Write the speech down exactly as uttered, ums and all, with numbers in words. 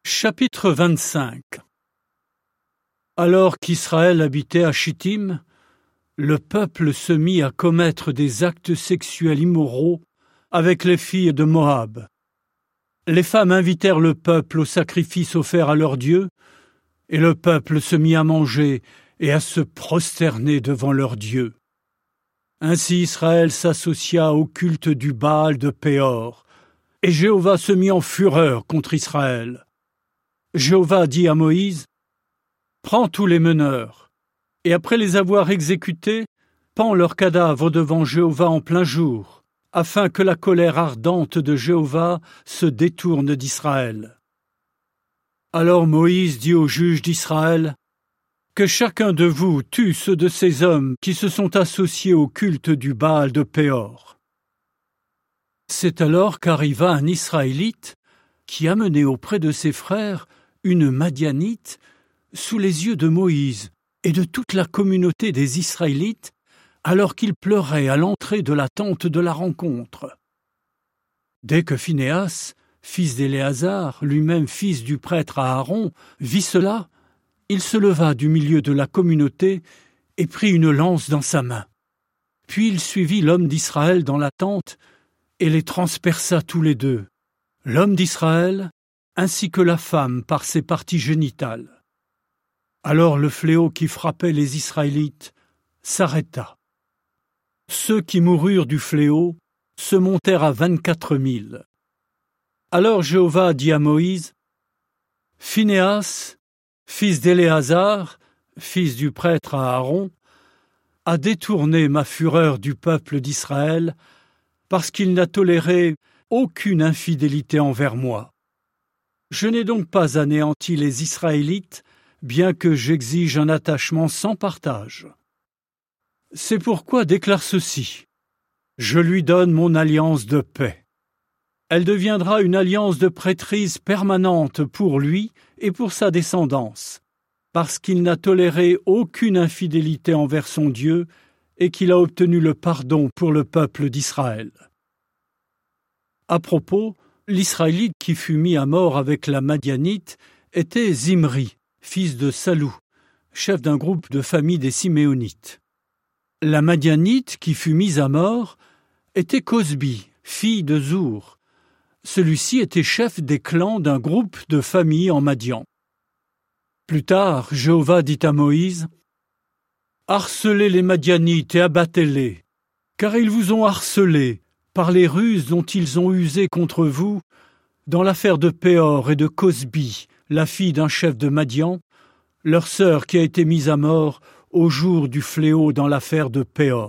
Chapitre vingt-cinq. Alors qu'Israël habitait à Chittim, le peuple se mit à commettre des actes sexuels immoraux avec les filles de Moab. Les femmes invitèrent le peuple au sacrifice offert à leur Dieu, et le peuple se mit à manger et à se prosterner devant leur Dieu. Ainsi Israël s'associa au culte du Baal de Péor, et Jéhovah se mit en fureur contre Israël. Jéhovah dit à Moïse, « Prends tous les meneurs, et après les avoir exécutés, pends leurs cadavres devant Jéhovah en plein jour, afin que la colère ardente de Jéhovah se détourne d'Israël. » Alors Moïse dit aux juges d'Israël, « Que chacun de vous tue ceux de ces hommes qui se sont associés au culte du Baal de Péor. » C'est alors qu'arriva un Israélite qui amenait auprès de ses frères une Madianite sous les yeux de Moïse et de toute la communauté des Israélites, alors qu'ils pleuraient à l'entrée de la tente de la rencontre. Dès que Phinéas, fils d'Éléazar, lui-même fils du prêtre Aaron, vit cela, il se leva du milieu de la communauté et prit une lance dans sa main. Puis il suivit l'homme d'Israël dans la tente et les transperça tous les deux, l'homme d'Israël ainsi que la femme par ses parties génitales. Alors le fléau qui frappait les Israélites s'arrêta. Ceux qui moururent du fléau se montèrent à vingt-quatre mille. Alors Jéhovah dit à Moïse, « Phinéas, fils d'Éléazar, fils du prêtre Aaron, a détourné ma fureur du peuple d'Israël parce qu'il n'a toléré aucune infidélité envers moi. Je n'ai donc pas anéanti les Israélites, bien que j'exige un attachement sans partage. C'est pourquoi déclare ceci, je lui donne mon alliance de paix. Elle deviendra une alliance de prêtrise permanente pour lui et pour sa descendance, parce qu'il n'a toléré aucune infidélité envers son Dieu et qu'il a obtenu le pardon pour le peuple d'Israël. » À propos, l'Israélite qui fut mis à mort avec la Madianite était Zimri, fils de Salou, chef d'un groupe de famille des Siméonites. La Madianite qui fut mise à mort était Cosbi, fille de Zour. Celui-ci était chef des clans d'un groupe de familles en Madian. Plus tard, Jéhovah dit à Moïse, « Harcelez les Madianites et abattez-les, car ils vous ont harcelés par les ruses dont ils ont usé contre vous dans l'affaire de Péor et de Cosbi, la fille d'un chef de Madian, leur sœur qui a été mise à mort au jour du fléau dans l'affaire de Péor. »